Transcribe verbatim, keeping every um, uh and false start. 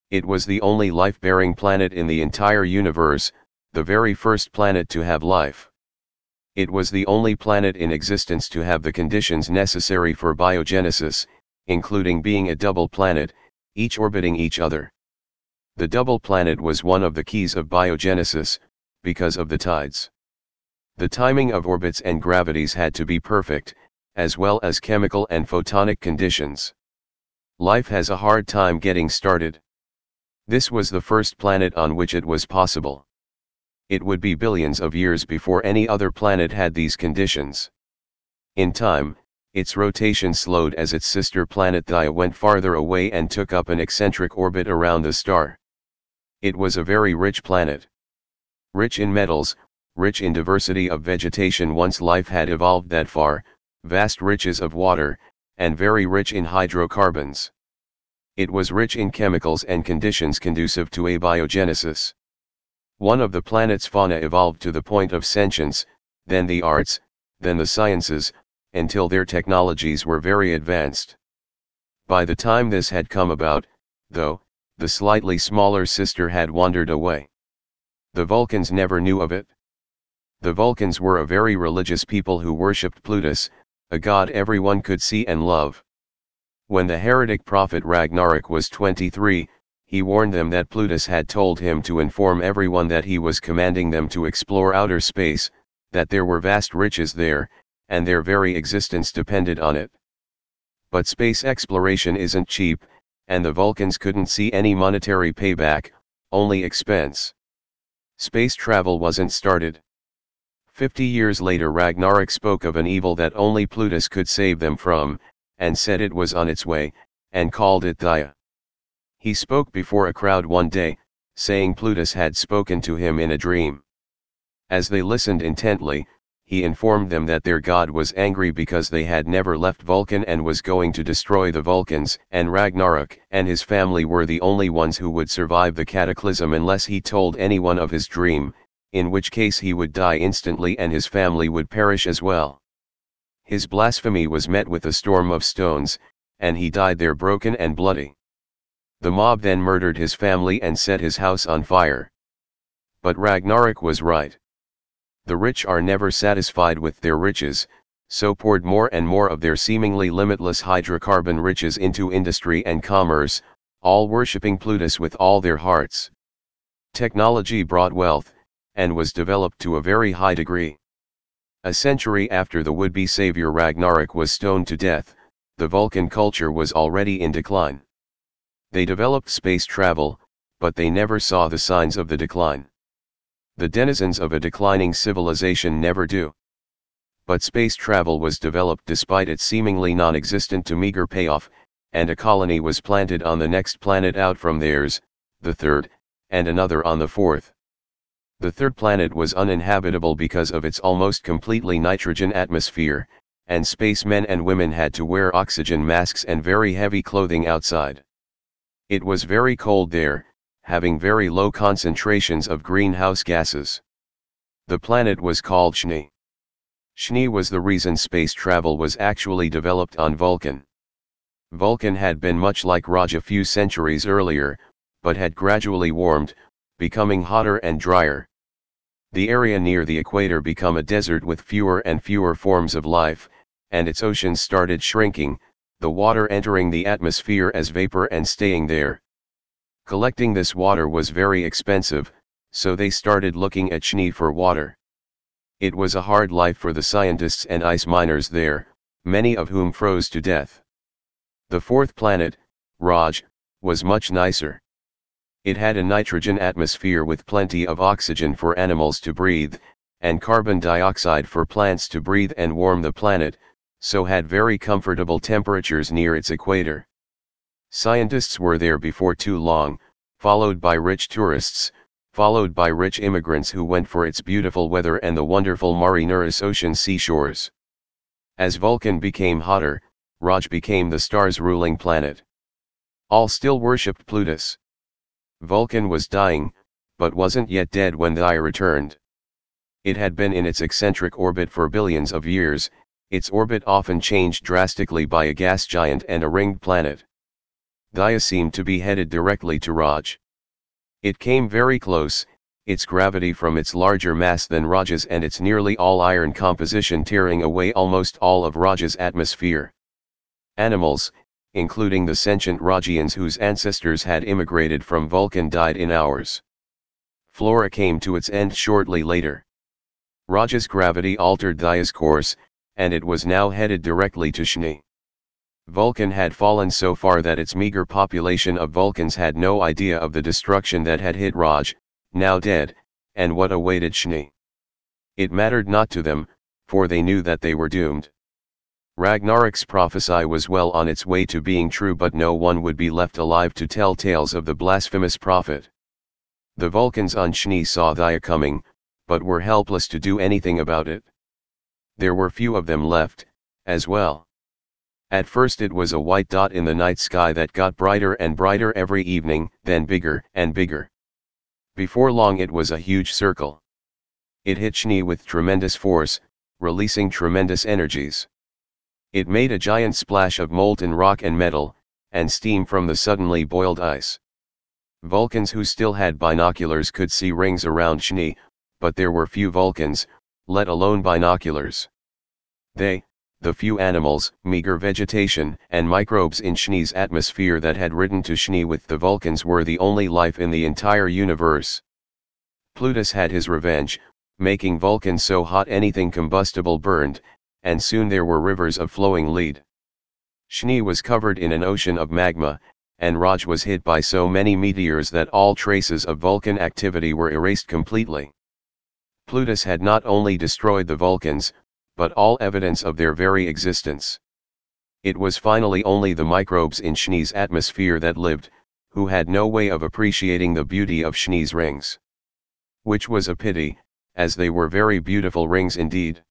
It was the only life-bearing planet in the entire universe, the very first planet to have life. It was the only planet in existence to have the conditions necessary for biogenesis, including being a double planet, each orbiting each other. The double planet was one of the keys of biogenesis, because of the tides. The timing of orbits and gravities had to be perfect, as well as chemical and photonic conditions. Life has a hard time getting started. This was the first planet on which it was possible. It would be billions of years before any other planet had these conditions. In time, its rotation slowed as its sister planet Theia went farther away and took up an eccentric orbit around the star. It was a very rich planet. Rich in metals, rich in diversity of vegetation once life had evolved that far, vast riches of water, and very rich in hydrocarbons. It was rich in chemicals and conditions conducive to abiogenesis. One of the planet's fauna evolved to the point of sentience, then the arts, then the sciences, until their technologies were very advanced. By the time this had come about, though, the slightly smaller sister had wandered away. The Vulcans never knew of it. The Vulcans were a very religious people who worshipped Plutus, a god everyone could see and love. When the heretic prophet Ragnarok was twenty-three, he warned them that Plutus had told him to inform everyone that he was commanding them to explore outer space, that there were vast riches there, and their very existence depended on it. But space exploration isn't cheap, and the Vulcans couldn't see any monetary payback, only expense. Space travel wasn't started. Fifty years later Ragnarok spoke of an evil that only Plutus could save them from, and said it was on its way, and called it Theia. He spoke before a crowd one day, saying Plutus had spoken to him in a dream. As they listened intently, he informed them that their god was angry because they had never left Vulcan and was going to destroy the Vulcans, and Ragnarok and his family were the only ones who would survive the cataclysm unless he told anyone of his dream, in which case he would die instantly and his family would perish as well. His blasphemy was met with a storm of stones, and he died there broken and bloody. The mob then murdered his family and set his house on fire. But Ragnarok was right. The rich are never satisfied with their riches, so poured more and more of their seemingly limitless hydrocarbon riches into industry and commerce, all worshipping Plutus with all their hearts. Technology brought wealth, and was developed to a very high degree. A century after the would-be savior Ragnarok was stoned to death, the Vulcan culture was already in decline. They developed space travel, but they never saw the signs of the decline. The denizens of a declining civilization never do. But space travel was developed despite its seemingly non-existent to meager payoff, and a colony was planted on the next planet out from theirs, the third, and another on the fourth. The third planet was uninhabitable because of its almost completely nitrogen atmosphere, and spacemen and women had to wear oxygen masks and very heavy clothing outside. It was very cold there, having very low concentrations of greenhouse gases. The planet was called Shni. Shni was the reason space travel was actually developed on Vulcan. Vulcan had been much like Raj a few centuries earlier, but had gradually warmed, becoming hotter and drier. The area near the equator became a desert with fewer and fewer forms of life, and its oceans started shrinking, the water entering the atmosphere as vapor and staying there. Collecting this water was very expensive, so they started looking at Shni for water. It was a hard life for the scientists and ice miners there, many of whom froze to death. The fourth planet, Raj, was much nicer. It had a nitrogen atmosphere with plenty of oxygen for animals to breathe, and carbon dioxide for plants to breathe and warm the planet, so had very comfortable temperatures near its equator. Scientists were there before too long, followed by rich tourists, followed by rich immigrants who went for its beautiful weather and the wonderful Mare Neris ocean seashores. As Vulcan became hotter, Raj became the stars' ruling planet. All still worshipped Plutus. Vulcan was dying, but wasn't yet dead when Theia returned. It had been in its eccentric orbit for billions of years, its orbit often changed drastically by a gas giant and a ringed planet. Dia seemed to be headed directly to Raj. It came very close, its gravity from its larger mass than Raj's and its nearly all iron composition tearing away almost all of Raj's atmosphere. Animals, including the sentient Rajians whose ancestors had immigrated from Vulcan, died in hours. Flora came to its end shortly later. Raj's gravity altered Dia's course, and it was now headed directly to Shni. Vulcan had fallen so far that its meager population of Vulcans had no idea of the destruction that had hit Raj, now dead, and what awaited Shni. It mattered not to them, for they knew that they were doomed. Ragnarok's prophecy was well on its way to being true, but no one would be left alive to tell tales of the blasphemous prophet. The Vulcans on Shni saw Dia coming, but were helpless to do anything about it. There were few of them left, as well. At first it was a white dot in the night sky that got brighter and brighter every evening, then bigger and bigger. Before long it was a huge circle. It hit Shni with tremendous force, releasing tremendous energies. It made a giant splash of molten rock and metal, and steam from the suddenly boiled ice. Vulcans who still had binoculars could see rings around Shni, but there were few Vulcans, let alone binoculars. They, the few animals, meager vegetation, and microbes in Shni's atmosphere that had ridden to Shni with the Vulcans were the only life in the entire universe. Plutus had his revenge, making Vulcan so hot anything combustible burned, and soon there were rivers of flowing lead. Shni was covered in an ocean of magma, and Raj was hit by so many meteors that all traces of Vulcan activity were erased completely. Plutus had not only destroyed the Vulcans, but all evidence of their very existence. It was finally only the microbes in Shni's atmosphere that lived, who had no way of appreciating the beauty of Shni's rings. Which was a pity, as they were very beautiful rings indeed.